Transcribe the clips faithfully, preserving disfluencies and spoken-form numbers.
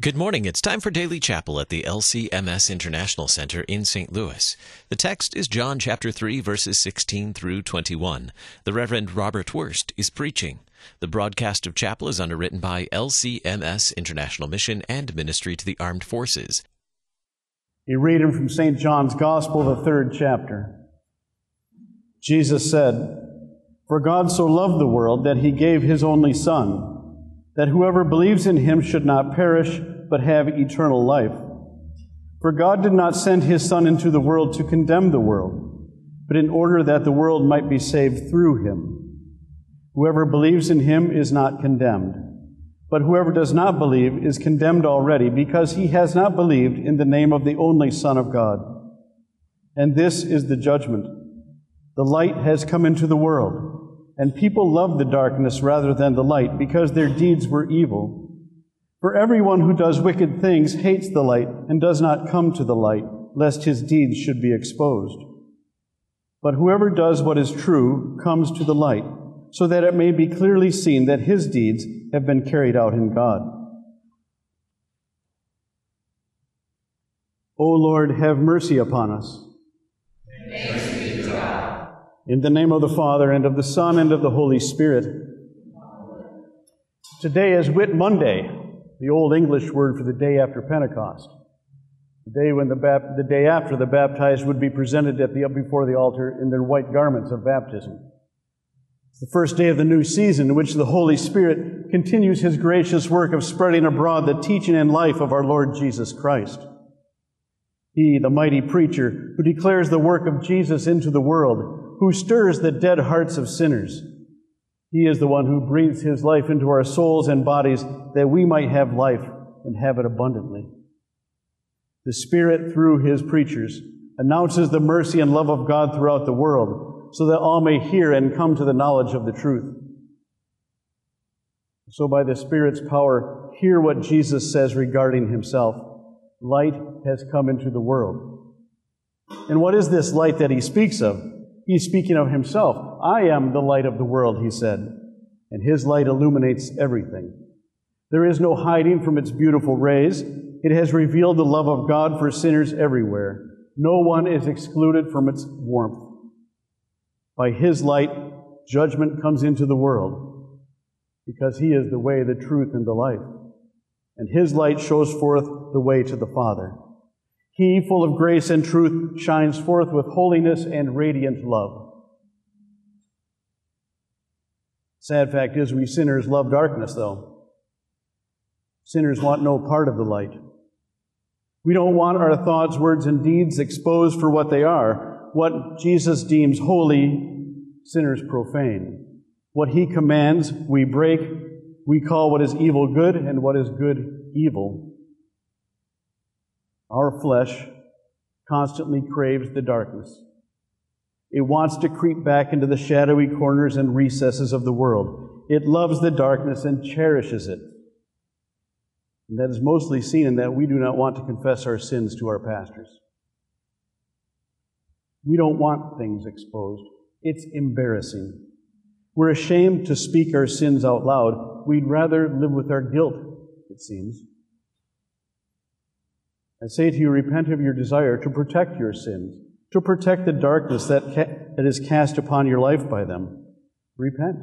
Good morning. It's time for Daily Chapel at the L C M S International Center in Saint Louis. The text is John chapter three, verses sixteen through twenty-one. The Reverend Robert Wurst is preaching. The broadcast of chapel is underwritten by L C M S International Mission and Ministry to the Armed Forces. A reading from Saint John's Gospel, the third chapter. Jesus said, "For God so loved the world that he gave his only Son, that whoever believes in him should not perish, but have eternal life. For God did not send his Son into the world to condemn the world, but in order that the world might be saved through him. Whoever believes in him is not condemned, but whoever does not believe is condemned already, because he has not believed in the name of the only Son of God. And this is the judgment. The light has come into the world, and people loved the darkness rather than the light, because their deeds were evil. For everyone who does wicked things hates the light and does not come to the light, lest his deeds should be exposed. But whoever does what is true comes to the light, so that it may be clearly seen that his deeds have been carried out in God. O Lord, have mercy upon us. Thanks be to God. In the name of the Father, and of the Son, and of the Holy Spirit. Today is Whit Monday, the Old English word for the day after Pentecost, the day when the, bap- the day after the baptized would be presented at the before the altar in their white garments of baptism. It's the first day of the new season in which the Holy Spirit continues his gracious work of spreading abroad the teaching and life of our Lord Jesus Christ. He, the mighty preacher, who declares the work of Jesus into the world, who stirs the dead hearts of sinners. He is the one who breathes his life into our souls and bodies that we might have life and have it abundantly. The Spirit, through his preachers, announces the mercy and love of God throughout the world, so that all may hear and come to the knowledge of the truth. So by the Spirit's power, hear what Jesus says regarding himself. Light has come into the world. And what is this light that he speaks of? He's speaking of himself. I am the light of the world, he said, and his light illuminates everything. There is no hiding from its beautiful rays. It has revealed the love of God for sinners everywhere. No one is excluded from its warmth. By his light, judgment comes into the world, because he is the way, the truth, and the life. And his light shows forth the way to the Father. He, full of grace and truth, shines forth with holiness and radiant love. Sad fact is, we sinners love darkness, though. Sinners want no part of the light. We don't want our thoughts, words, and deeds exposed for what they are. What Jesus deems holy, sinners profane. What he commands, we break. We call what is evil good, and what is good evil. Our flesh constantly craves the darkness. It wants to creep back into the shadowy corners and recesses of the world. It loves the darkness and cherishes it. And that is mostly seen in that we do not want to confess our sins to our pastors. We don't want things exposed. It's embarrassing. We're ashamed to speak our sins out loud. We'd rather live with our guilt, it seems. I say to you, repent of your desire to protect your sins, to protect the darkness that, ca- that is cast upon your life by them. Repent.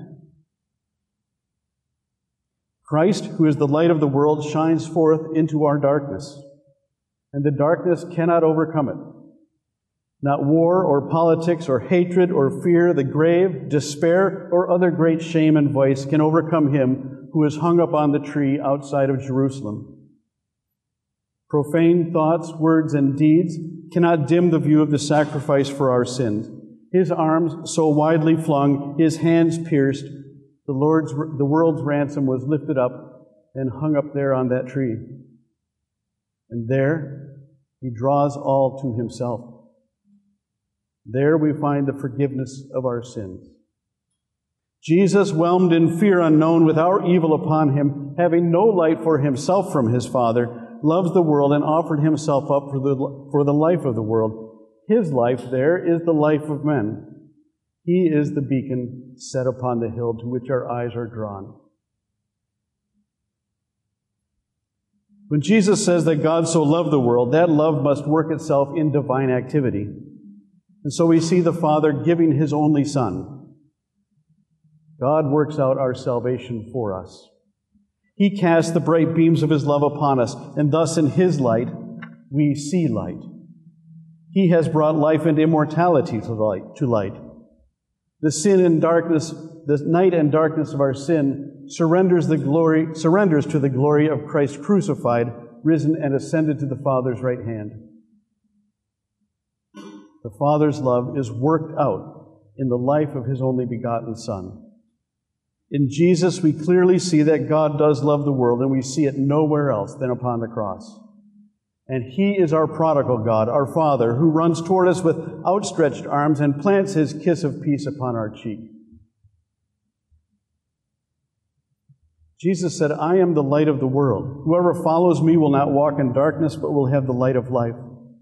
Christ, who is the light of the world, shines forth into our darkness, and the darkness cannot overcome it. Not war or politics or hatred or fear, the grave, despair, or other great shame and vice can overcome him who is hung up on the tree outside of Jerusalem. Profane thoughts, words, and deeds cannot dim the view of the sacrifice for our sins. His arms so widely flung, his hands pierced, the Lord's, the world's ransom was lifted up and hung up there on that tree. And there he draws all to himself. There we find the forgiveness of our sins. Jesus, whelmed in fear unknown with our evil upon him, having no light for himself from his Father, loves the world and offered himself up for the, for the life of the world. His life there is the life of men. He is the beacon set upon the hill to which our eyes are drawn. When Jesus says that God so loved the world, that love must work itself in divine activity. And so we see the Father giving His only Son. God works out our salvation for us. He casts the bright beams of His love upon us, and thus in His light we see light. He has brought life and immortality to light. To light. The sin and darkness, the night and darkness of our sin surrenders the glory, surrenders to the glory of Christ crucified, risen, and ascended to the Father's right hand. The Father's love is worked out in the life of His only begotten Son. In Jesus, we clearly see that God does love the world, and we see it nowhere else than upon the cross. And He is our prodigal God, our Father, who runs toward us with outstretched arms and plants His kiss of peace upon our cheek. Jesus said, "I am the light of the world. Whoever follows me will not walk in darkness, but will have the light of life."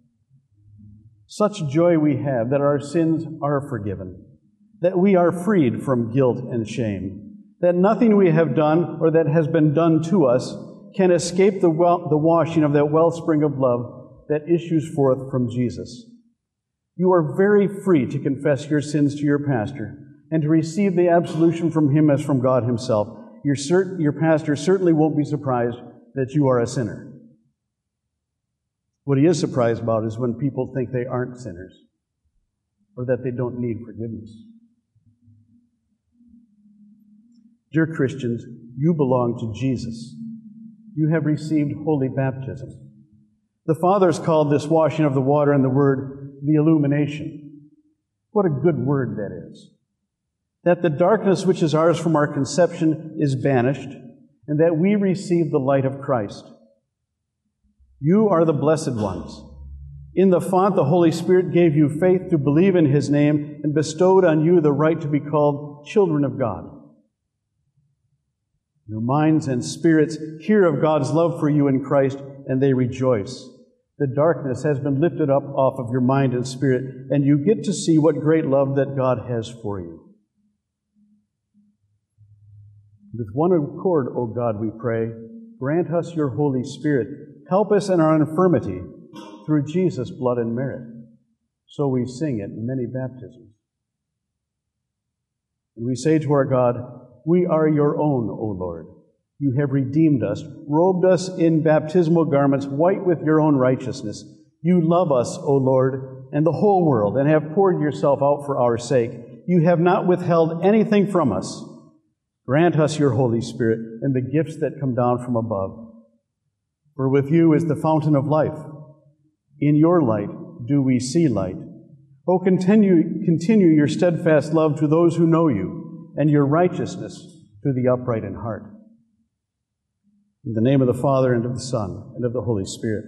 Such joy we have that our sins are forgiven, that we are freed from guilt and shame, that nothing we have done or that has been done to us can escape the, well, the washing of that wellspring of love that issues forth from Jesus. You are very free to confess your sins to your pastor and to receive the absolution from him as from God Himself. Your, cert- your pastor certainly won't be surprised that you are a sinner. What he is surprised about is when people think they aren't sinners or that they don't need forgiveness. Dear Christians, you belong to Jesus. You have received holy baptism. The Fathers called this washing of the water and the Word the illumination. What a good word that is. That the darkness which is ours from our conception is banished, and that we receive the light of Christ. You are the blessed ones. In the font, the Holy Spirit gave you faith to believe in His name and bestowed on you the right to be called children of God. Your minds and spirits hear of God's love for you in Christ, and they rejoice. The darkness has been lifted up off of your mind and spirit, and you get to see what great love that God has for you. With one accord, O God, we pray, grant us your Holy Spirit. Help us in our infirmity through Jesus' blood and merit. So we sing at many baptisms. And we say to our God, we are your own, O Lord. You have redeemed us, robed us in baptismal garments white with your own righteousness. You love us, O Lord, and the whole world, and have poured yourself out for our sake. You have not withheld anything from us. Grant us your Holy Spirit and the gifts that come down from above. For with you is the fountain of life. In your light do we see light. Oh, continue, continue your steadfast love to those who know you, and your righteousness to the upright in heart. In the name of the Father, and of the Son, and of the Holy Spirit.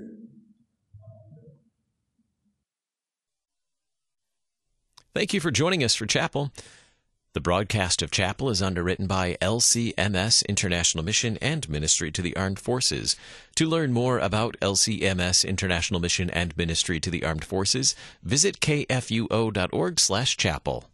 Thank you for joining us for Chapel. The broadcast of Chapel is underwritten by L C M S International Mission and Ministry to the Armed Forces. To learn more about L C M S International Mission and Ministry to the Armed Forces, visit k f u o dot org slash chapel.